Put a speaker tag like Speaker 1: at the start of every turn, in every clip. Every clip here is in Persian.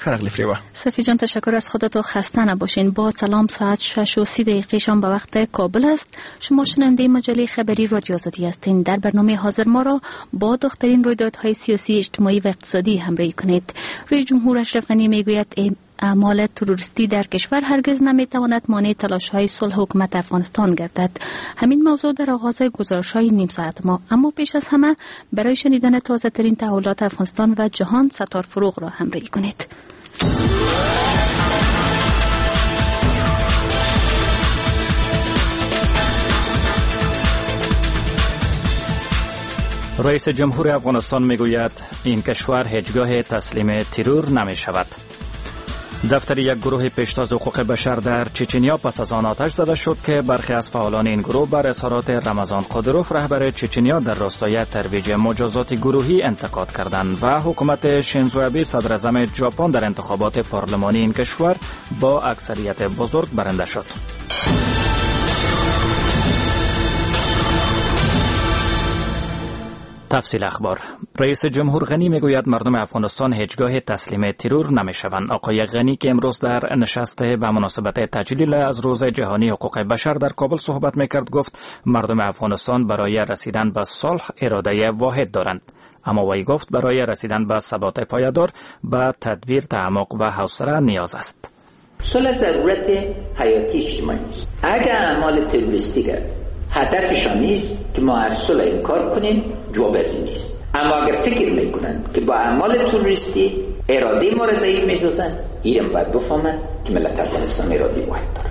Speaker 1: بخیر اغلی فریبا.
Speaker 2: صفی جان تشکر از خودت و خسته نباشین. با سلام، ساعت 6:30 شام به وقت کابل است. شما شنونده مجله خبری رادیو آزادی هستین. در برنامه حاضر ما را با دخترین رویدادهای سیاسی، اجتماعی و اقتصادی همراهی کنید. رئیس جمهور اشرف غنی میگوید اعمال تروریستی در کشور هرگز نمیتواند مانع تلاش‌های صلح حکومت افغانستان گردد. همین موضوع در آغاز گزارش‌های نیم ساعت ما. اما پیش از همه برای شنیدن تازه‌ترین تحولات افغانستان و جهان ستار فروغ را همراهی کنید.
Speaker 3: رئیس جمهور افغانستان میگوید این کشور هیچگاه تسلیم ترور نمی شود. دفتر یک گروه پیشتاز حقوق بشر در چچنیا پس از آن آتش زده شد که برخی از فعالان این گروه بر اظهارات رمضان قادروف رهبر چچنیا در راستای ترویج مجازات گروهی انتقاد کردند و حکومت شینزو آبه صدر اعظم ژاپن در انتخابات پارلمانی این کشور با اکثریت بزرگ برنده شد. تفصیل اخبار. رئیس جمهور غنی میگوید مردم افغانستان هیچگاه تسلیم ترور نمیشوند. آقای غنی که امروز در نشست به مناسبت تجلیل از روز جهانی حقوق بشر در کابل صحبت میکرد گفت مردم افغانستان برای رسیدن به صلح اراده واحد دارند. اما وی گفت برای رسیدن به ثبات پایدار به تدبیر، تعمق و حوصله نیاز است.
Speaker 4: صلح ضرورت حیاتی اجتماعی است. اگر اعمال تروریستی هدفشان نیست که ما از صلح انکار کنیم، جواب از این نیست. اما اگر فکر میکنن که با اعمال تروریستی اراده ما را ضعیف می‌سازن، اینم باید بفهمن که ملت افغانستان اراده واحد داره.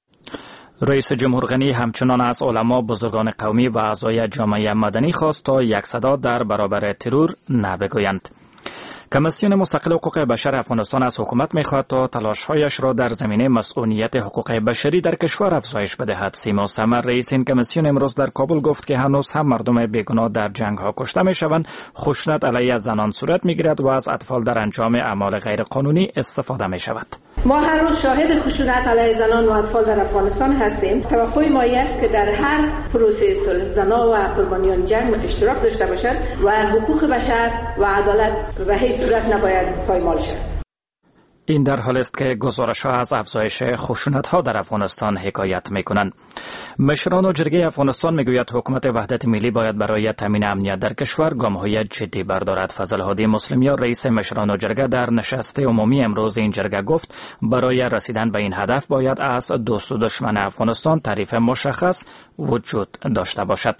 Speaker 3: رئیس جمهور غنی همچنان از علما، بزرگان قومی و اعضای جامعه مدنی خواست تا یک صدا در برابر ترور نبگویند. کمیسیون مستقل حقوق بشر افغانستان از حکومت می‌خواهد تا تلاش‌هایش را در زمینه مسئولیت حقوق بشری در کشور افزایش بدهد. سیما سمر رئیس این کمیسیون امروز در کابل گفت که هنوز هم مردم بیگناه در جنگ‌ها کشته می‌شوند، خشونت علیه زنان صورت می‌گیرد و از اطفال در انجام اعمال غیرقانونی استفاده می‌شود.
Speaker 5: ما هر روز شاهد خشونت علیه زنان و اطفال در افغانستان هستیم. توقع ما است که در هر پروسه صلح زنان و قربانیان جنگ اشتراک داشته باشند و حقوق بشر و عدالت به هیچ صورت نباید پایمال شود.
Speaker 3: این در حالی است که گزارش‌ها از افزایش خشونت‌ها در افغانستان حکایت می‌کنند. مشران جرگه افغانستان می‌گوید حکومت وحدت ملی باید برای تامین امنیت در کشور گام‌های جدی بردارد. فضل هادی مسلمیان رئیس مشران جرگه در نشست عمومی امروز این جرگه گفت برای رسیدن به این هدف باید از دوست و دشمن افغانستان تعریف مشخص وجود داشته باشد.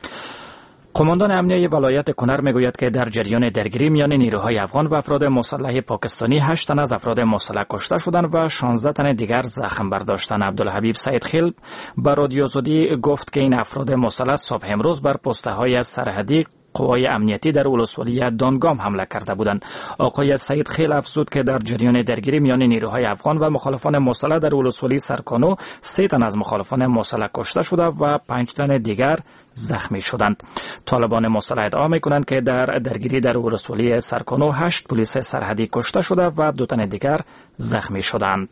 Speaker 3: قماندان امنیه ولایت کنر میگوید که در جریان درگیری میان نیروهای افغان و افراد مسلح پاکستانی 8 تن از افراد مسلح کشته شدند و 16 تن دیگر زخم برداشتند. عبدالحبیب سید خیل به رادیو آزادی گفت که این افراد مسلح صبح امروز بر پست‌های سرحدی قوای امنیتی در ولسوالی دانگام حمله کرده بودند. آقای سید خیل افزود که در جریان درگیری میان نیروهای افغان و مخالفان مسلح در ولسوالی سرکانو 3 تن از مخالفان مسلح کشته شده و 5 تن دیگر زخمی شدند. طالبان مسلح ادعا می‌کنند که در درگیری در ولسوالی سرکانو 8 پلیس سرحدی کشته شده و 2 تن دیگر زخمی شدند.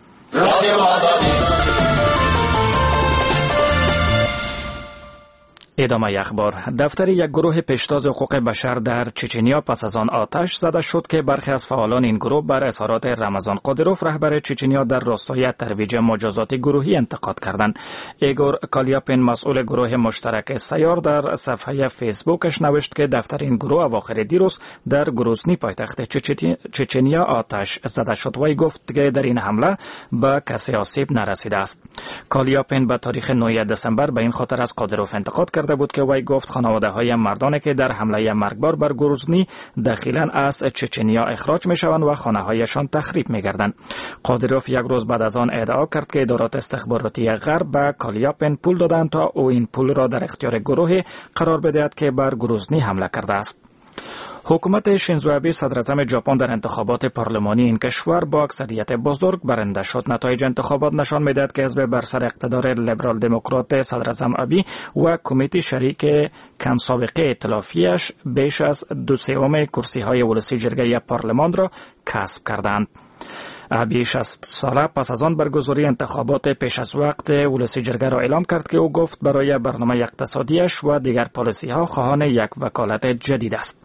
Speaker 3: ادامه اخبار. دفتر یک گروه پیشتاز حقوق بشر در چچنیا پس از آن آتش زده شد که برخی از فعالان این گروه بر اظهارات رمضان قادروف رهبر چچنیا در راستای ترویج مجازات گروهی انتقاد کردند. ایگور کالیاپین مسئول گروه مشترک سیار در صفحه فیسبوکش نوشت که دفتر این گروه اواخر دیروز در گروزنی پایتخت چچنیا آتش زده شد. وی گفت که در این حمله به کسی آسیب نرسیده است. کالیاپین به تاریخ 9 دسامبر به این خاطر از قادروف انتقاد کرد بود که وی گفت خانواده های مردانی که در حمله مرگبار بر گروزنی داخلا از چچنیا اخراج می شوند و خانه هایشان تخریب می گردند. قادروف یک روز بعد از آن ادعا کرد که ادارات استخباراتی غرب به کالیاپین پول دادند تا او این پول را در اختیار گروهی قرار بدهد که بر گروزنی حمله کرده است. حکومت شینزو آبه صدر اعظم ژاپن در انتخابات پارلمانی این کشور با اکثریت بزرگ برنده شد. نتایج انتخابات نشان می‌دهد که حزب بر سر اقتدار لیبرال دموکرات صدر اعظم آبه و کمیته شریک کم سابقه ائتلافیش بیش از 2/3 کرسی‌های ولسی جرگه پارلمان را کسب کردند. آبه 60 ساله پس از آن برگزاری انتخابات پیش از وقت ولسی جرگه را اعلام کرد که او گفت برای برنامه اقتصادیش و دیگر پالیسی‌ها خواهان یک وکالت جدید است.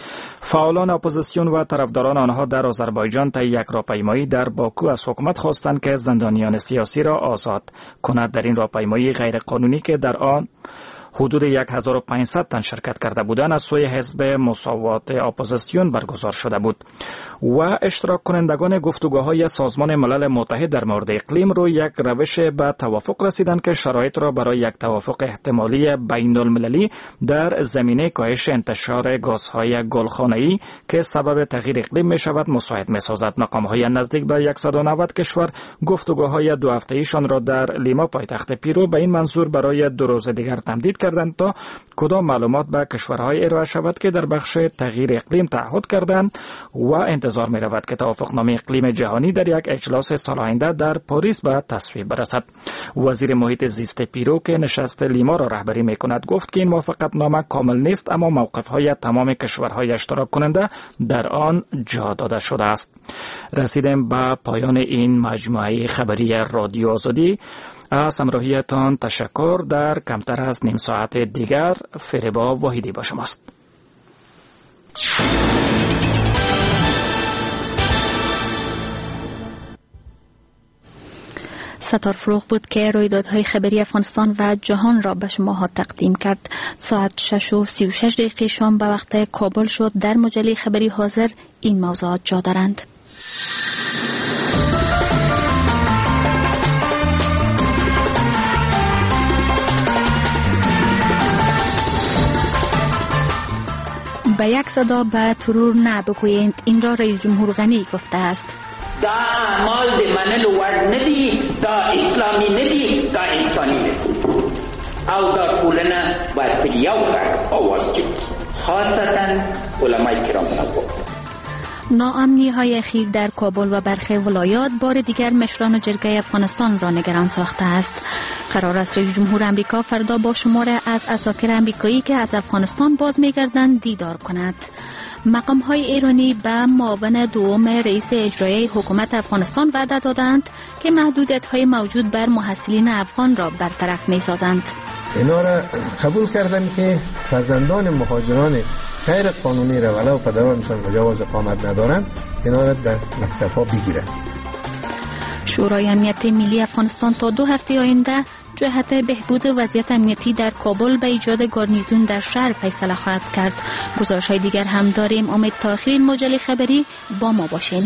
Speaker 3: فعالان اپوزیسیون و طرفداران آنها در آذربایجان طی یک راهپیمایی در باکو از حکومت خواستند که زندانیان سیاسی را آزاد کند. در این راهپیمایی غیرقانونی که در آن حدود 1500 تن شرکت کرده بودند از سوی حزب مساوات اپوزیسیون برگزار شده بود و اشتراک کنندگان گفتگوهای سازمان ملل متحد در مورد اقلیم روی یک روش به توافق رسیدند که شرایط را برای یک توافق احتمالی بین المللی در زمینه کاهش انتشار گازهای گلخانه‌ای که سبب تغییر اقلیم می شود مساعد می سازد. مقام‌های نزدیک به 190 کشور گفتگوهای 2 هفته‌ایشان را در لیما پایتخت پیرو به این منظور برای 2 روز دیگر تمدید کردند تا کدام معلومات به کشورهای ارائه شود که در بخش تغییر اقلیم تعهد کردند و انتظار می رود که توافقنامه اقلیم جهانی در یک اجلاس سال آینده در پاریس به تصویب برسد. وزیر محیط زیست پیرو که نشست لیما را رهبری می کند گفت که این موافقتنامه کامل نیست اما موقفهای تمام کشورهای اشتراک کننده در آن جا داده شده است. رسیدیم به پایان این مجموعه خبری رادیو آزادی. از همراهیتان تشکر. در کمتر از نیم ساعت دیگر فریبا واحدی با شماست.
Speaker 2: ستار فروغ بود که رویدادهای خبری افغانستان و جهان را به شما تقدیم کرد. ساعت 6:36 شام به وقت کابل شد. در مجله خبری حاضر این موضوعات جا دارند. به یک صدا به ترور نه بگویند. این را رئیس جمهور غنی گفته است.
Speaker 4: دا اعمال د منلو وړ نه دي، دا اسلامي نه دي، دا انساني نه دي او دا ټولنه باید په یو غږ آواز جوړ کړي، خاصتا علمای کرام را.
Speaker 2: ناامنی های اخیر در کابل و برخی ولایات بار دیگر مشران جرگه افغانستان را نگران ساخته است. قرار است رئیس جمهور امریکا فردا با شماره از عساکر امریکایی که از افغانستان باز می‌گردند دیدار کند. مقام‌های ایرانی به معاون دوم رئیس اجرایی حکومت افغانستان وعده دادند که محدودیت‌های موجود بر محصلین افغان را برطرف می‌سازند.
Speaker 1: اینا را قبول کردن که فرزندان مهاجران غیر قانونی را ولو پدرانشان مجاز اقامت ندارند اینا را در مکتب‌ها بگیرند.
Speaker 2: شورای امنیت ملی افغانستان تا 2 هفته آینده جهت بهبود وضعیت امنیتی در کابل به ایجاد گارنیزون در شهر فیصله خواهد کرد. گزارش‌های دیگر هم داریم. امید تا آخر این مجله خبری با ما باشین.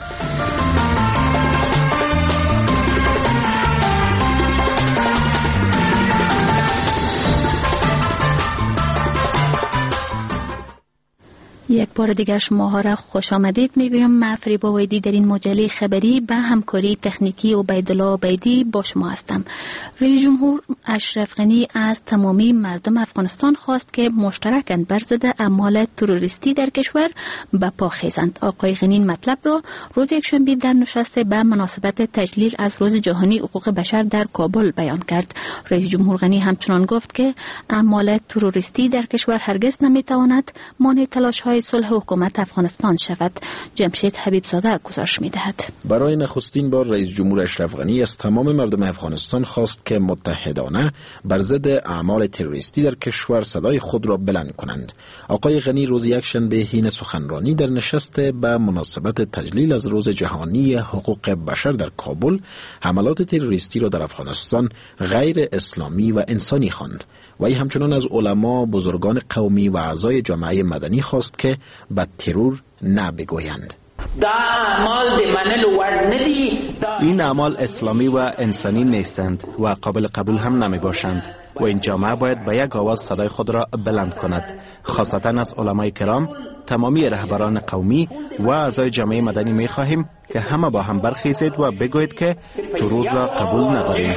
Speaker 2: یک بار دیگر شما را خوش آمدید میگویم. من فریبا واحدی در این مجله خبری به همکاری تکنیکی عبیدالله عبیدی با شما هستم. رئیس جمهور اشرف غنی از تمامی مردم افغانستان خواست که مشترکاً بر ضد اعمال تروریستی در کشور به پا خیزند. آقای غنی این مطلب را روز یکشنبه در نشست به مناسبت تجلیل از روز جهانی حقوق بشر در کابل بیان کرد. رئیس جمهور غنی همچنان گفت که اعمال تروریستی در کشور هرگز نمیتواند مانع تلاش‌های صلح حکومت افغانستان شود. جمشید حبیبزاده گزارش می‌دهد.
Speaker 6: برای نخستین بار رئیس جمهور اشرف غنی از تمام مردم افغانستان خواست که متحدانه بر ضد اعمال تروریستی در کشور صدای خود را بلند کنند. آقای غنی روز یکشنبه حین سخنرانی در نشست به مناسبت تجلیل از روز جهانی حقوق بشر در کابل حملات تروریستی را در افغانستان غیر اسلامی و انسانی خواند. وی همچنان از علما، بزرگان قومی و اعضای جامعه مدنی خواست که به ترور نه بگویند.
Speaker 7: این اعمال اسلامی و انسانی نیستند و قابل قبول هم نمی باشند و این جامعه باید به یک آواز صدای خود را بلند کند. خاصتا از علمای کرام، تمامی رهبران قومی و اعضای جامعه مدنی می خواهیم که همه با هم برخیزید و بگویید که ترور را قبول نداریم.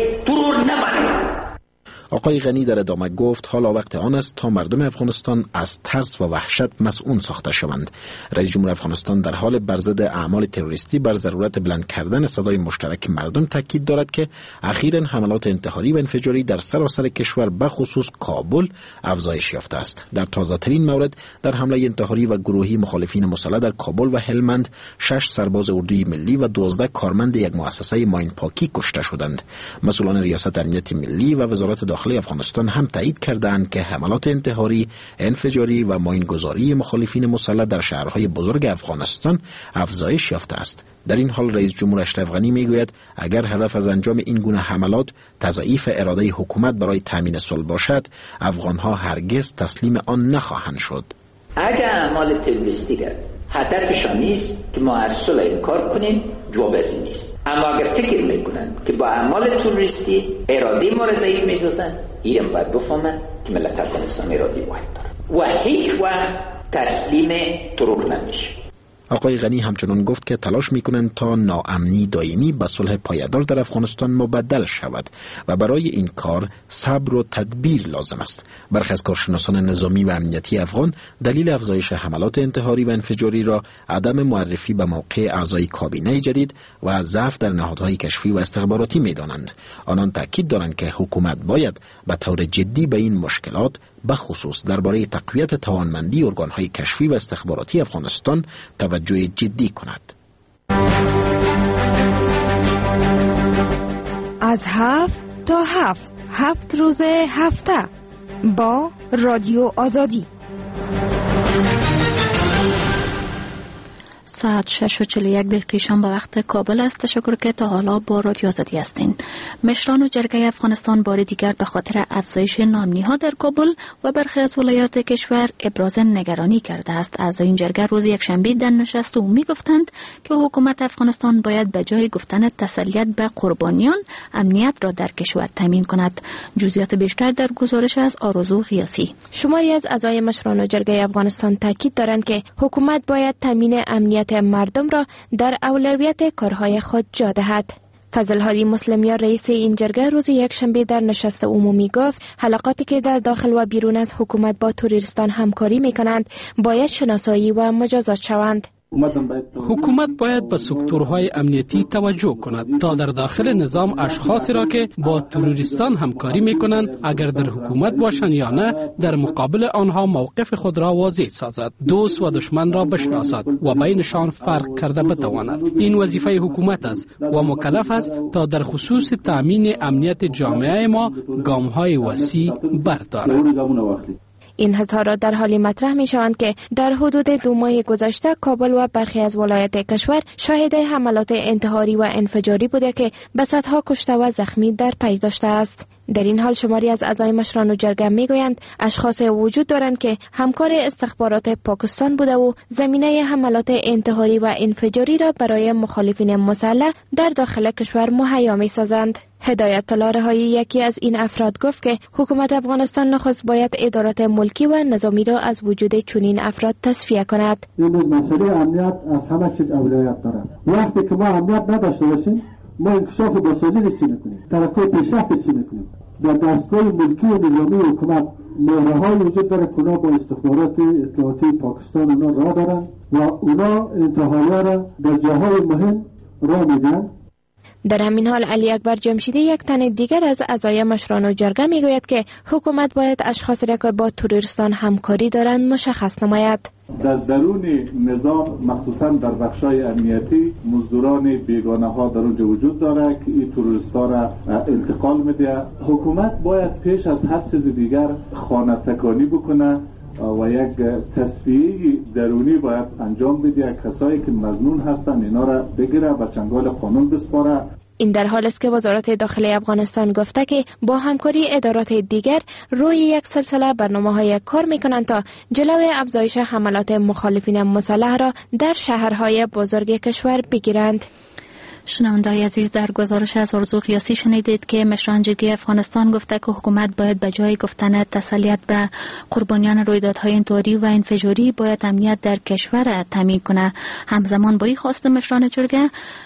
Speaker 6: آقای غنی در ادامه گفت حالا وقت آن است تا مردم افغانستان از ترس و وحشت مسئول ساخته شوند. رئیس جمهور افغانستان در حال بر ضد اعمال تروریستی بر ضرورت بلند کردن صدای مشترک مردم تاکید دارد که اخیراً حملات انتحاری و انفجاری در سراسر کشور به خصوص کابل افزایش یافته است. در تازه‌ترین مورد در حمله انتحاری و گروهی مخالفین مسلح در کابل و هلمند 6 سرباز اردوی ملی و 12 کارمند یک مؤسسه ماین پاکی کشته شدند. مسئولان ریاست امنیت ملی و وزارت داخلی افغانستان هم تایید کردند که حملات انتحاری، انفجاری و ماینگذاری مخالفین مسلح در شهرهای بزرگ افغانستان افزایش یافته است. در این حال رئیس جمهور اشرف غنی میگوید اگر هدف از انجام این گونه حملات تضعیف اراده حکومت برای تامین صلح باشد، افغانها هرگز تسلیم آن نخواهند شد.
Speaker 4: اگر اعمال تروریستی هدفشان نیست که ما از صلح انکار کنیم، جواب از این نیست. اما اگر فکر میکنن که با اعمال تروریستی اراده ما را ضعیف میسازن، اینم باید بفهمن که ملت افغانستان اراده واحد داره و هیچ وقت تسلیم ترور نمیشه.
Speaker 6: آقای غنی همچنان گفت که تلاش میکنند تا ناامنی دائمی به صلح پایدار در افغانستان مبدل شود و برای این کار صبر و تدبیر لازم است. برخی از کارشناسان نظامی و امنیتی افغان دلیل افزایش حملات انتحاری و انفجاری را عدم معرفی به موقع اعضای کابینه جدید و ضعف در نهادهای کشفی و استخباراتی میدانند. آنان تاکید دارند که حکومت باید به طور جدی به این مشکلات بخصوص درباره تقویت توانمندی ارگان‌های کشفی و استخباراتی افغانستان توجه جدی کند.
Speaker 8: از 7 تا 7 روز هفته با رادیو آزادی.
Speaker 2: ساعت 6:41 شام به وقت کابل است. تشکر که تا حالا با رادیو آزادی هستین. مشران و جرگه افغانستان بار دیگر به خاطر افزایش ناامنی‌ها در کابل و برخی از ولایات کشور ابراز نگرانی کرده است. از این جرگه روز یکشنبه در نشست عمومی گفتند که حکومت افغانستان باید به جای گفتن تسلیت به قربانیان، امنیت را در کشور تامین کند. جزئیات بیشتر در گزارش از آرزو غیاثی.
Speaker 9: شماری از اعضای مشران و جرگه افغانستان تاکید دارند که حکومت باید تامین امنیت مردم را در اولویت کارهای خود جا دهد. فضل هادی مسلمیان رئیس این جرگه روز یکشنبه در نشست عمومی گفت حلقاتی که در داخل و بیرون از حکومت با تروریستان همکاری می‌کنند باید شناسایی و مجازات شوند.
Speaker 10: حکومت باید به سکتورهای امنیتی توجه کند تا در داخل نظام اشخاصی را که با تروریستان همکاری میکنند اگر در حکومت باشند یا نه در مقابل آنها موقف خود را واضح سازد، دوست و دشمن را بشناسد و بینشان فرق کرده بتواند. این وظیفه حکومت است و مکلف است تا در خصوص تامین امنیت جامعه ما گام‌های وسیع بردارد.
Speaker 9: این اظهارات در حالی مطرح می شوند که در حدود 2 ماه گذشته کابل و برخی از ولایات کشور شاهد حملات انتحاری و انفجاری بوده که به صدها کشته و زخمی در پی داشته است. در این حال شماری از اعضای مشران و جرگه می گویند اشخاص وجود دارند که همکار استخبارات پاکستان بوده و زمینه حملات انتحاری و انفجاری را برای مخالفین مسلح در داخل کشور مهیا می سازند. هدایت الله رهایی یکی از این افراد گفت که حکومت افغانستان نخست باید ادارات ملکی و نظامی را از وجود چنین افراد تصفیه کند.
Speaker 11: این مسئله امنیت از همه چیز اولویت دارد. وقتی که ما امنیت نداشته باشیم ما انکشاف و بازسازی چی نکنیم، ترقی پیشرفت چی نکنیم. در دستگاه ملکی و نظامی حکومت مهره‌های وجود داره که اونا با استخبارات اطلاعاتی پاکستان اونا راه دارن و اونا انتحاری‌ها را در جاهای مهم راه میدن.
Speaker 9: در همین حال علی اکبر جمشیدی یک تن دیگر از اعضای مشران و جرگه میگوید که حکومت باید اشخاصی را که با تروریستان همکاری دارند مشخص نماید.
Speaker 12: در درون نظام مخصوصا در بخشای امنیتی مزدوران بیگانه ها در اونجا وجود داره که این تروریستا را انتقال میده. حکومت باید پیش از هر چیز دیگر خانه تکانی بکنه و یک تصفیه درونی باید انجام بده. کسایی که مظنون هستن اینا را بگیره و چنگال قانون بسپاره.
Speaker 9: این در حال است که وزارت داخلی افغانستان گفته که با همکاری ادارات دیگر روی یک سلسله برنامه‌های کار می‌کنند تا جلوی افزایش حملات مخالفین مسلح را در شهرهای بزرگ کشور بگیرند.
Speaker 2: شنونده‌های عزیز، در گزارش از آرزو غیاثی شنیدید که مشران جرگه افغانستان گفته که حکومت باید به جای گفتن تسلیت به قربانیان رویدادهای انتحاری و انفجاری باید امنیت در کشور تامین کنه. همزمان با این خواست مشران جرگه،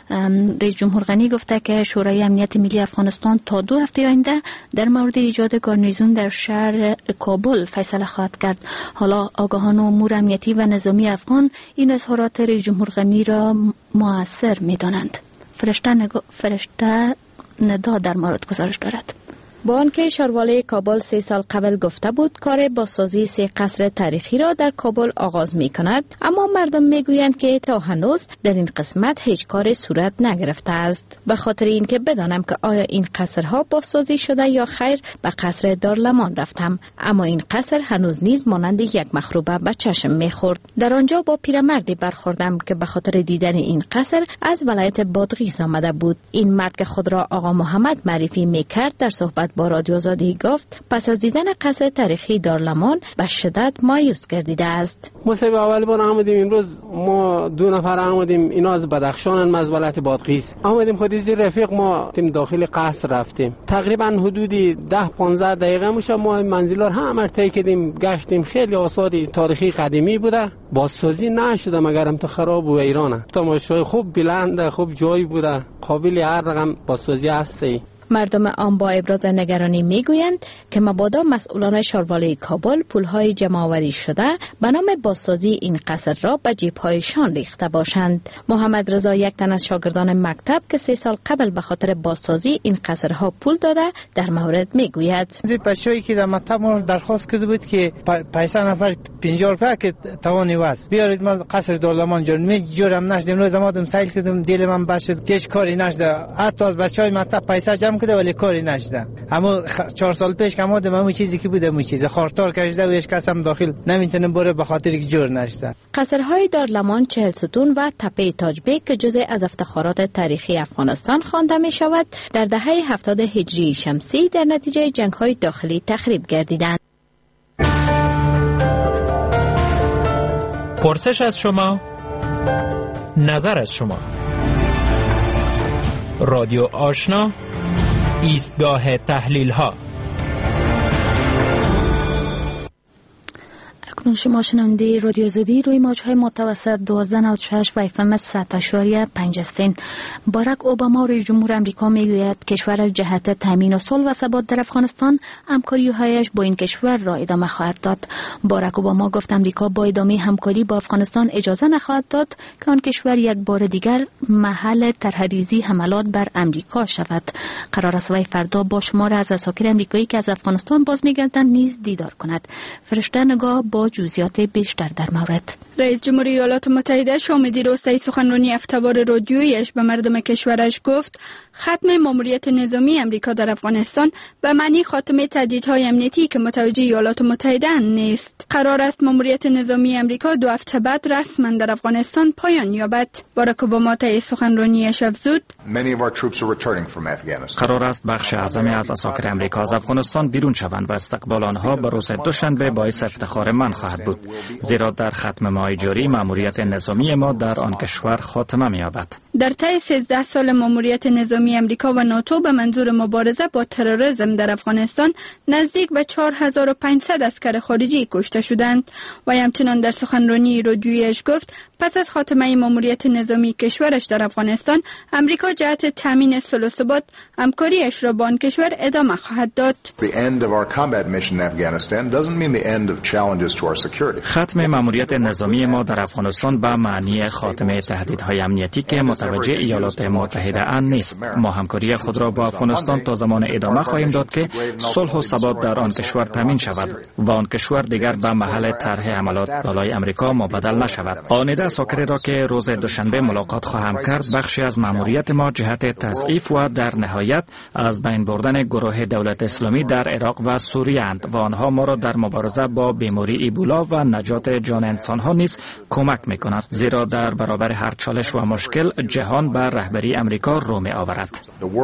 Speaker 2: رئیس جمهور غنی گفته که شورای امنیت ملی افغانستان تا 2 هفته آینده در مورد ایجاد گارنیزون در شهر کابل فیصله خواهد کرد. حالا آگاهان امور امنیتی و نظامی افغان این اظهارات رئیس جمهور غنی را مؤثر می‌دانند. فرشته ندا در مورد گزارش دارد. با آنکه شاروالی کابل 3 سال قبل گفته بود کار بازسازی 3 قصر تاریخی را در کابل آغاز می کند، اما مردم می گویند که تا هنوز در این قسمت هیچ کار صورت نگرفته است. به خاطر اینکه بدانم که آیا این قصرها بازسازی شده یا خیر، به قصر دارلمان رفتم، اما این قصر هنوز نیز مانند یک مخروبه به چشم می خورد. در آنجا با پیرمردی برخوردم که به خاطر دیدن این قصر از ولایت بادغیس آمده بود. این مرد که خود را آقا محمد معرفی می کرد در صحبت با رادیو آزادی گفت پس از دیدن قصر تاریخی دارلمان به شدت مایوس گردیده است.
Speaker 10: ما سه اول بار آمدیم، امروز ما 2 نفر آمدیم، اینا از بدخشان، از ولایت بادغیس آمدیم. خود از رفیق ما تیم داخل قصر رفتیم، تقریبا حدودی 10-15 دقیقه میشه ما منزلا رو همه طی کردیم، گشتیم. خیلی آثار تاریخی قدیمی بوده، بازسازی نشده مگر هم تو خراب و ایرانه. تماشای خوب بلند، خوب جایی بوده، قابل هر رقم بازسازی هستی.
Speaker 2: مردم آن با ابراز نگرانی میگویند که مبادا مسئولان شاروالی کابل پولهای جمع‌آوری شده به نام بازسازی این قصر را به جیب‌هایشان ریخته باشند. محمد رضا یک تن از شاگردان مکتب که 3 سال قبل به خاطر بازسازی این قصرها پول داده در مورد میگوید.
Speaker 13: بچه‌ای که در مکتب ما درخواست کرده بود که پیسه نفر 50 روپیه که توانی واسه بیارید ما قصر دارلمان جورم نشد. امروز ما سیل کردم، دل من باشد هیچ کاری نشده. حتی از بچهای مکتب پیسه جمع کرده ولی کاری نشده. اما 4 سال پیش که ما همون چیزی که بوده، همون چیز خارتار کشیده و هیچ کس هم داخل نمیتونه بره به خاطر که جور نشده.
Speaker 2: قصرهای دارلمان 40 ستون و تپه تاج بیگ که جزء از افتخارات تاریخی افغانستان خوانده می شود، در دهه 70 هجری شمسی در نتیجه جنگ‌های داخلی تخریب گردیدند.
Speaker 14: پرسش از شما، نظر از شما. رادیو آشنا، ایستگاه تحلیل ها.
Speaker 2: اکنون شما شنونده رادیو آزادی روی موج‌های متوسط 1296 و FM 100.5 هستین. باراک اوباما رئیس جمهور آمریکا میگوید کشور از جهت تامین صلح و ثبات در افغانستان همکاری‌هایش با این کشور را ادامه خواهد داد. باراک اوباما گفت آمریکا با ادامه همکاری با افغانستان اجازه نخواهد داد که آن کشور یک بار دیگر محل طرحریزی حملات بر آمریکا شود. قرار است وی فردا با شمار از اساکیر آمریکایی که از افغانستان باز می‌گردند نیز دیدار کند. فرشته نگاه با جزئیات بیشتر در مورد.
Speaker 15: رئیس جمهور ایالات متحده شامدی روستایی سخنرانی هفته‌وار رادیویش به مردم کشورش گفت ختم ماموریت نظامی آمریکا در افغانستان به معنی خاتمه تهدیدهای امنیتی که متوجه ایالات متحده نیست. قرار است ماموریت نظامی آمریکا 2 هفته بعد رسما در افغانستان پایان یابد. باراک اوباما طی سخنرانیش افزود
Speaker 3: قرار است بخش اعظمی از اساکیر آمریکا از افغانستان بیرون شوند و استقبال آنها به روز دوشنبه باعث افتخار من خواهد بود، زیرا در ختم ماه جاری ماموریت نظامی ما در آن کشور خاتمه می‌یابد.
Speaker 15: در طی 13 سال ماموریت نظامی آمریکا و ناتو به منظور مبارزه با تروریسم در افغانستان نزدیک به 4500 عسکر خارجی کشته شدند. و همچنان در سخنرانی رادیویش گفت پس از خاتمه ماموریت نظامی کشورش در افغانستان، آمریکا جهت تامین صلح و ثبات همکاریش را با آن کشور ادامه خواهد داد.
Speaker 3: ختم ماموریت نظامی ما در افغانستان به معنی خاتمه تهدیدهای امنیتی که متوجه ایالات متحده ان نیست. ما همکاری خود را با افغانستان تا زمان ادامه خواهیم داد که صلح و ثبات در آن کشور تامین شود و آن کشور دیگر به محل طرح حملات بالای آمریکا مبادل نشود. آنیده اساکری را که روز دوشنبه ملاقات خواهم کرد بخشی از ماموریت ما جهت تضعیف و در نهایت از بین بردن گروه دولت اسلامی در عراق و سوریه اند و آنها ما را در مبارزه با بیماری ایبولا و نجات جان انسانها نیز کمک می‌کند، زیرا در برابر هر چالش و مشکل جهان بر رهبری آمریکا رو می‌آورد.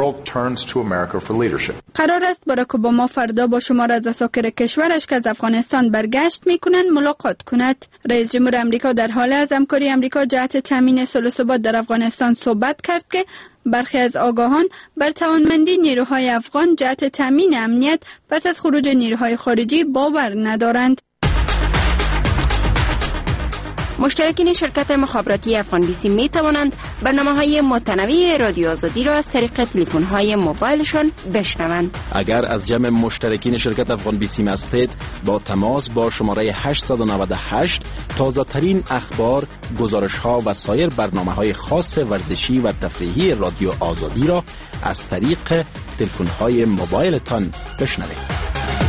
Speaker 15: قرار است باراک اوباما فردا با شمار از اساکیر کشورش که از افغانستان برگشت می‌کنند ملاقات کند. رئیس جمهور آمریکا در حال از همکاری آمریکا جهت تامین صلح و ثبات در افغانستان صحبت کرد که برخی از آگاهان بر توانمندی نیروهای افغان جهت تامین امنیت پس از خروج نیروهای خارجی باور ندارند.
Speaker 9: مشترکین شرکت مخابراتی افغان بیسی می توانند برنامه‌های متنوع رادیو آزادی را از طریق تلفن‌های موبایلشان بشنوند.
Speaker 6: اگر از جمع مشترکین شرکت افغان بیسی هستید، با تماس با شماره 898 تازه ترین اخبار، گزارش‌ها و سایر برنامه‌های خاص ورزشی و تفریحی رادیو آزادی را از طریق تلفن‌های موبایلتان بشنوید.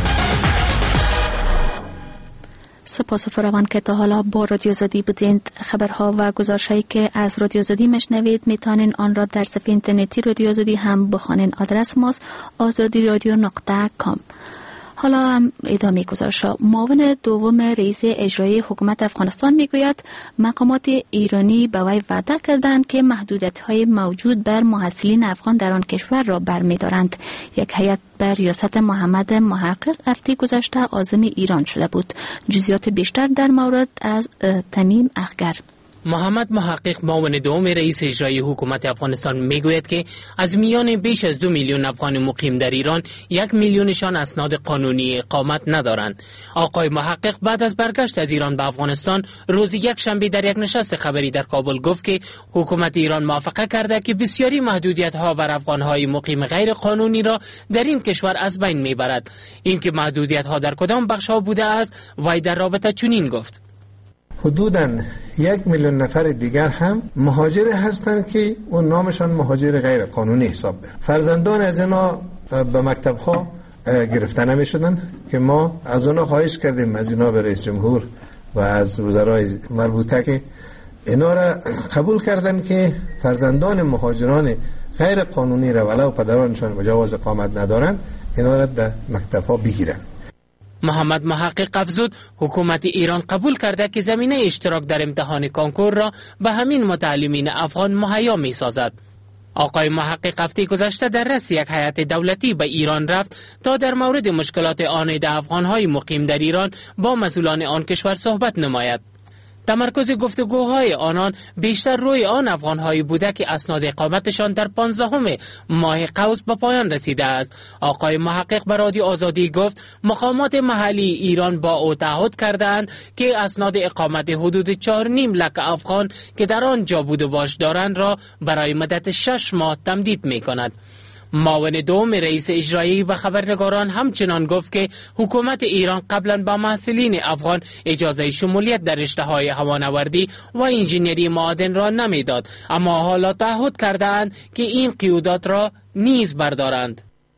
Speaker 2: سپاس فراوان که تا حالا با رادیو آزادی بودید. خبرها و گزارش‌هایی که از رادیو آزادی میشنوید میتونین آن را در صفحه اینترنتی رادیو آزادی هم بخوانین. آدرس ماست azadiradio.com. حالا هم ادامه گزارش‌ها. معاون دوم رئیس اجرایی حکومت افغانستان میگوید مقامات ایرانی به وی وعده کردند که محدودیت‌های موجود بر محصلین افغان در آن کشور را برمی‌دارند. یک هیئت بر ریاست محمد محقق هفته گذشته عازم ایران شده بود. جزئیات بیشتر در مورد از تمیم اخگر.
Speaker 16: محمد محقق معاون دوم رئیس اجرایی حکومت افغانستان میگوید که از میان بیش از 2 میلیون افغان مقیم در ایران 1 میلیونشان اسناد قانونی اقامت ندارند. آقای محقق بعد از برگشت از ایران به افغانستان روز یک شنبه در یک نشست خبری در کابل گفت که حکومت ایران موافقت کرده که بسیاری محدودیت‌ها بر افغان‌های مقیم غیر قانونی را در این کشور از بین میبرد. اینکه محدودیت‌ها در کدام بخش‌ها بوده است وی در رابطه چنین گفت:
Speaker 1: حدوداً 1 میلیون نفر دیگر هم مهاجر هستند که اون نامشان مهاجر غیر قانونی حساب بر. فرزندان از اینا به مکتب ها گرفته نمی شدن که ما از اونا خواهش کردیم، از جناب رئیس جمهور و از وزرای مربوطه که اینا را قبول کردن که فرزندان مهاجران غیر قانونی را ولو پدرانشان مجوز اقامت ندارند اینا را در مکتب ها بگیرن.
Speaker 16: محمد محقق افزود حکومت ایران قبول کرده که زمینه اشتراک در امتحان کنکور را به همین متعلمین افغان مهیا می سازد. آقای محقق هفته گذشته در رأس یک هیئت دولتی به ایران رفت تا در مورد مشکلات آنید افغان‌های مقیم در ایران با مسئولان آن کشور صحبت نماید. تمرکز گفتگوهای آنان بیشتر روی آن افغان‌هایی بوده که اسناد اقامتشان در 15 ماه قوس به پایان رسیده است. آقای محقق به رادیو آزادی گفت مقامات محلی ایران با او تعهد کردند که اسناد اقامت حدود 4.5 لک افغان که در آن جا بود و باش دارند را برای مدت 6 ماه تمدید می‌کند. معاون دوم رئیس اجرایی به خبرنگاران همچنان گفت که حکومت ایران قبلا با محصلین افغان اجازه شمولیت در رشته‌های هوانوردی و انجینری معادن را نمیداد، اما حالا تعهد کردند که این قیودات را نیز بردارند.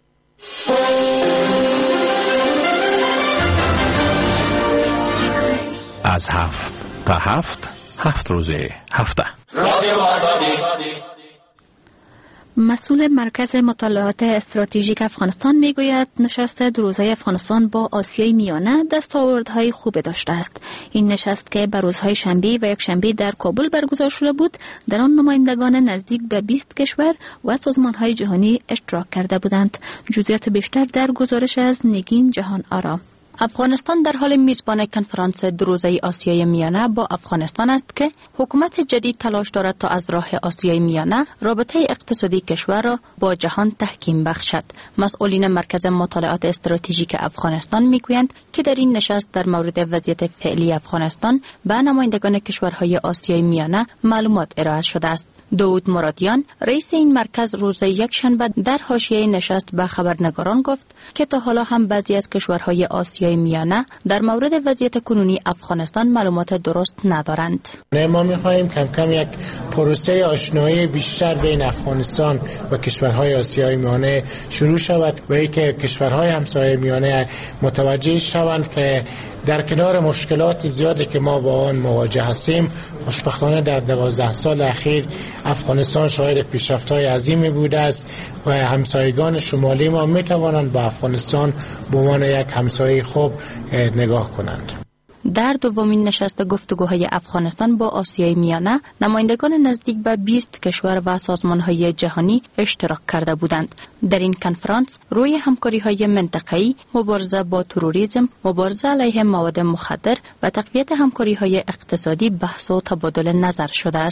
Speaker 17: از 7 تا 7 روز هفته رادیو آزادی.
Speaker 2: مسئول مرکز مطالعات استراتژیک افغانستان میگوید نشست دو روزه افغانستان با آسیای میانه دستاوردهای خوب داشته است. این نشست که به روزهای شنبه و یک شنبه در کابل برگزار شده بود، در آن نمایندگان نزدیک به 20 کشور و سازمانهای جهانی اشتراک کرده بودند. جزئیات بیشتر در گزارش از نگین جهان آرا. افغانستان در حال میزبان کنفرانس دو روزه آسیای میانه با افغانستان است که حکومت جدید تلاش دارد تا از راه آسیای میانه رابطه اقتصادی کشور را با جهان تحکیم بخشد. مسئولین مرکز مطالعات استراتژیک افغانستان میگویند که در این نشست در مورد وضعیت فعلی افغانستان به نمایندگان کشورهای آسیای میانه معلومات ارائه شده است. داود مرادیان رئیس این مرکز روز یک شنبه در حاشیه نشست به خبرنگاران گفت که تا حالا هم بعضی از کشورهای آسیای میانه در مورد وضعیت کنونی افغانستان معلومات درست ندارند.
Speaker 18: ما می‌خواهیم کم کم یک پروسه آشنایی بیشتر بین افغانستان و کشورهای آسیای میانه شروع شود و اینکه کشورهای همسایه میانه متوجه شوند که در کنار مشکلات زیادی که ما با آن مواجه هستیم، خوشبختانه در 12 سال اخیر افغانستان شاهد پیشرفت‌های عظیمی بوده است و همسایگان شمالی ما می‌توانند به افغانستان به عنوان یک همسایه خوب نگاه کنند.
Speaker 2: در دومین نشست گفتگوهای افغانستان با آسیای میانه، نمایندگان نزدیک به 20 کشور و سازمان‌های جهانی اشتراک کرده بودند. در این کنفرانس روی همکاری‌های منطقه‌ای، مبارزه با تروریسم، مبارزه علیه مواد مخدر و تقویت همکاری‌های اقتصادی بحث و تبادل نظر شده است.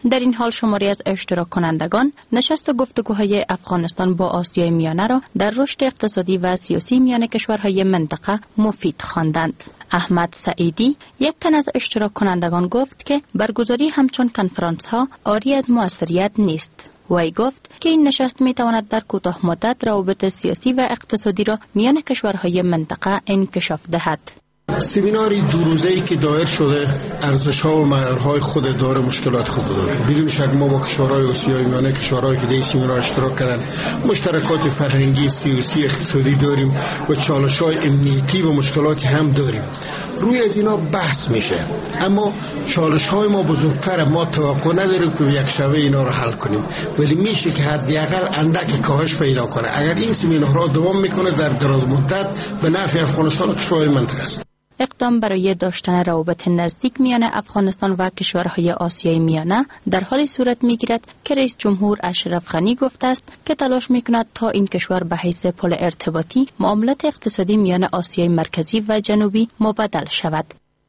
Speaker 2: در این حال شماری از اشتراک کنندگان نشست گفتگوهای افغانستان با آسیای میانه را در رشد اقتصادی و سیاسی میان کشورهای منطقه مفید خواندند. احمد سعیدی، یک تن از اشتراک کنندگان، گفت که برگزاری همچون کنفرانس ها عاری از موثریت نیست. وی گفت که این نشست می تواند در کوتاه مدت روابط سیاسی و اقتصادی را میان کشورهای منطقه انکشاف دهد.
Speaker 19: سمیناری دو روزه‌ای که دایر شده ارزش‌ها و معیارهای خود داره، مشکلات خود داره. بدون شک ما با کشورهای آسیای میانه، کشورهایی که در سمینار اشتراک کردن، مشترکات فرهنگی، سیاسی، اقتصادی داریم و چالش‌های امنیتی و مشکلاتی هم داریم. روی از اینا بحث میشه، اما چالش‌های ما بزرگتره. ما توقع نداریم که یک شبه اینا رو حل کنیم، ولی میشه که حداقل اندک کاهش پیدا کنه. اگر این سمینارها دوام میکنه در دراز مدت به نفع افغانستان و کشورهای منطقه است.
Speaker 2: اقدام برای داشتن روابط نزدیک میان افغانستان و کشورهای آسیای میانه در حالی صورت میگیرد که رئیس جمهور اشرف غنی گفته است که تلاش میکند تا این کشور به حیث پل ارتباطی معاملات اقتصادی میان آسیای مرکزی و جنوبی مبادل شود.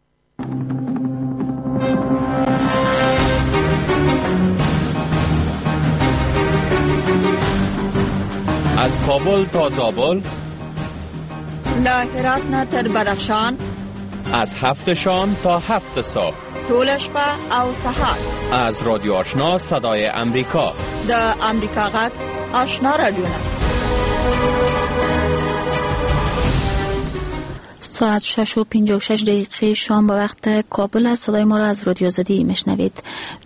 Speaker 20: از کابل تا زابل،
Speaker 21: له هرات نه تر بدخشان،
Speaker 20: از 7 شام تا 7 صبح،
Speaker 21: ټول شپه او سهار،
Speaker 20: از رادیو آشنا صدای امریکا،
Speaker 21: د امریکا غږ آشنا رادیو.
Speaker 2: ساعت 6:56 شام به وقت کابل است. صدای ما را از رادیو آزادی میشنوید.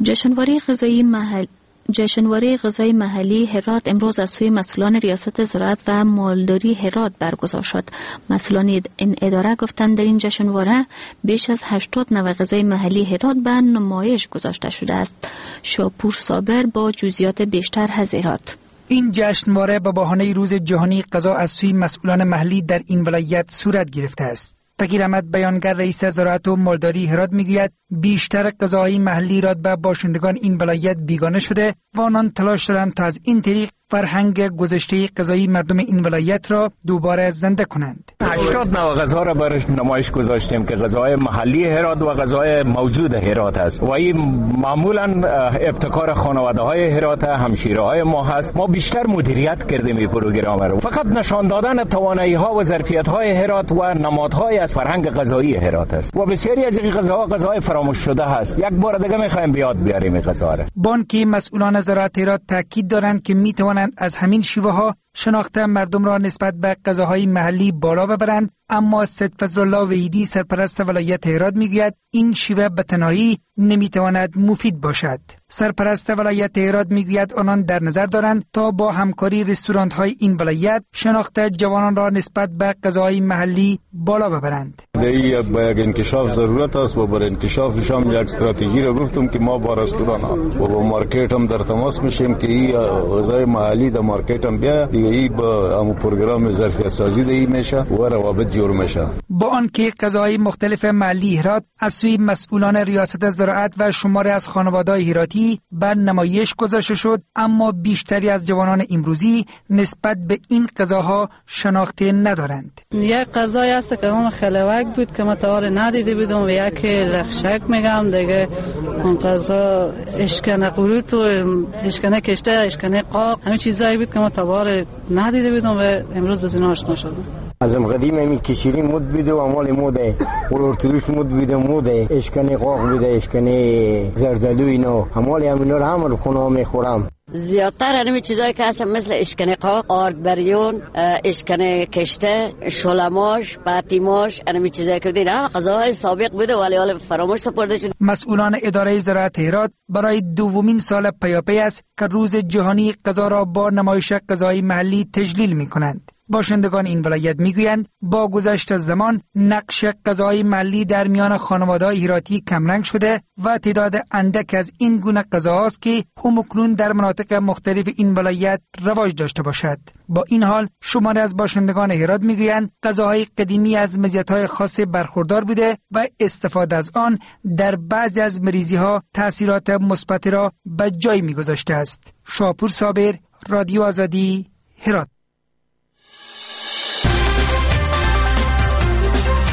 Speaker 2: جشنواره غذای محلی هرات امروز از سوی مسئولان ریاست زراعت و مالداری هرات برگزار شد. مسئولان این اداره گفتند در این جشنواره بیش از 80 نوع غذای محلی هرات به نمایش گذاشته شده است. شاپور صابر با جزئیات بیشتر از هرات.
Speaker 22: این جشنواره به بهانه روز جهانی غذا از سوی مسئولان محلی در این ولایت صورت گرفته است. فقیر احمد بیانگر رئیس زراعت و مالداری هرات میگوید بیشتر غذاهای محلی را به باشندگان این ولایت بیگانه شده و آنان تلاش دارند تا از این طریق فرهنگ گذشته غذایی مردم این ولایت را دوباره زنده کنند.
Speaker 23: 80 نوع غذا را برش نمایش گذاشتیم که غذای محلی هرات و غذای موجود هرات است و این معمولا ابتکار خانواده‌های هرات، همشیره‌های ما هست. ما بیشتر مدیریت کردیم این پروگرام رو، فقط نشان دادن توانایی‌ها و ظرفیت‌های هرات و نمادهای از فرهنگ غذایی هرات است و بسیاری از این غذاها غذای فراموش شده هست. یک بار دیگه می‌خوایم بیاد بیاریم این غذا را.
Speaker 22: بانک مسئولان زراعت هرات تاکید دارند که می‌توانند از همین شیوه ها شناخت مردم را نسبت به غذاهای محلی بالا ببرند، اما سید فضل الله وحیدی سرپرست ولایت هرات میگوید این شیوه به تنهایی نمیتواند مفید باشد. سرپرست ولایت هرات میگوید آنان در نظر دارند تا با همکاری رستوران های این ولایت شناخت جوانان را نسبت به غذاهای محلی بالا ببرند.
Speaker 24: در با یک انکشاف ضرورت است و برای انکشافش هم یک استراتژی را گفتم که ما با رستوران ها و با مارکت هم در تماس میشیم که این غذای محلی در مارکت هم بیا دیگه ای با همون پروگرام ظرفیت سازی دی میشه و روابط جور میشه.
Speaker 22: با آنکه غذاهای مختلف محلی هرات از سوی مسئولان ریاست زراعت و شماری از خانواده‌های هراتی بر نمایش گذاشته شد، اما بیشتری از جوانان امروزی نسبت به این غذاها شناخته ندارند.
Speaker 25: یک غذایی است که اون خلوک بود که متوار ندیده بودم و یک لخشک میگم دیگه. اون غذا اشکنه قروت و اشکنه کشته، اشکنه قاق، همه چیزایی بود که متوار ندیده بودم و امروز به زینا آشنا شدم.
Speaker 26: از قدیم همی کشیری مود بیده و مال موده ورورتلوش مود بیده موده اشکنه قاق بیده، اشکنه زردالو اینا همالی همینا رو همه خونه میخورم.
Speaker 27: زیادتر همین چیزایی که هستن مثل اشکنه قاق، آردبریون، اشکنه کشته، شلماش، پاتیماش، همین چیزایی که دیدن همه غذاهای سابق بوده ولی حالا فراموش سپرده شده.
Speaker 22: مسئولان اداره زراعت هرات برای دومین سال پیاپی است که روز جهانی غذا را با نمایش غذای محلی تجلیل می‌کنند. باشندگان این ولایت میگویند با گذشت زمان نقش غذای محلی در میان خانواده‌های هراتی کمرنگ شده و تعداد اندک از این گونه غذاهاست که همکنون در مناطق مختلف این ولایت رواج داشته باشد. با این حال شماری از باشندگان هرات میگویند غذاهای قدیمی از مزیت‌های خاص برخوردار بوده و استفاده از آن در بعضی از مریضی‌ها تأثیرات مثبت را به جای میگذاشته است. شاپور صابر، رادیو آزادی، هرات.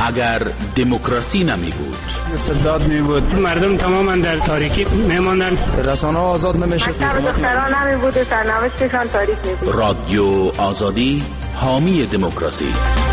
Speaker 20: اگر دموکراسی نمی بود،
Speaker 4: استبداد می بود،
Speaker 5: مردم تماما در تاریکی میماندن،
Speaker 4: رسانه آزاد نمیشه،
Speaker 7: دختران نمی بود، سرنوشتشان تاریک می بود.
Speaker 20: رادیو آزادی حامی دموکراسی.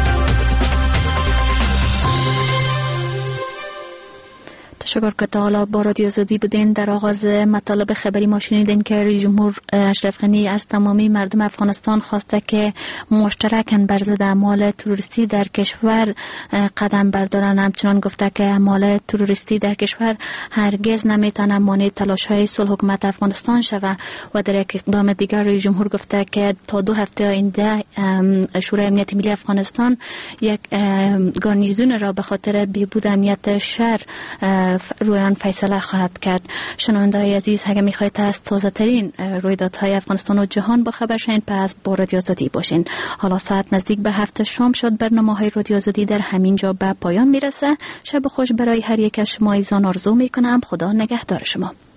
Speaker 2: تشکر که تا حالا با رادیو آزادی بودین. در آغاز مطالب خبری ما شنیدین که رئیس جمهور اشرف غنی از تمامی مردم افغانستان خواسته که مشترکاً بر ضد اعمال تروریستی در کشور قدم بردارن. همچنان گفته که اعمال تروریستی در کشور هرگز نمیتونه مانع تلاش‌های صلح حکومت افغانستان شود و در یک اقدام دیگر رئیس جمهور گفته که تا 2 هفته آینده شورای امنیت ملی افغانستان یک گارنیزون را به خاطر بهبود امنیت شهر روی آن فیصله خواهد کرد. شنونده‌های عزیز، اگر می‌خواهید از تازه‌ترین رویدادهای افغانستان و جهان با خبر شین، پس با رادیو آزادی باشین. حالا ساعت نزدیک به 7 شام شد. برنامه‌های رادیو آزادی در همین جا به پایان میرسه. شب خوش برای هر یک از شما ایزان آرزو میکنم. خدا نگهدار شما.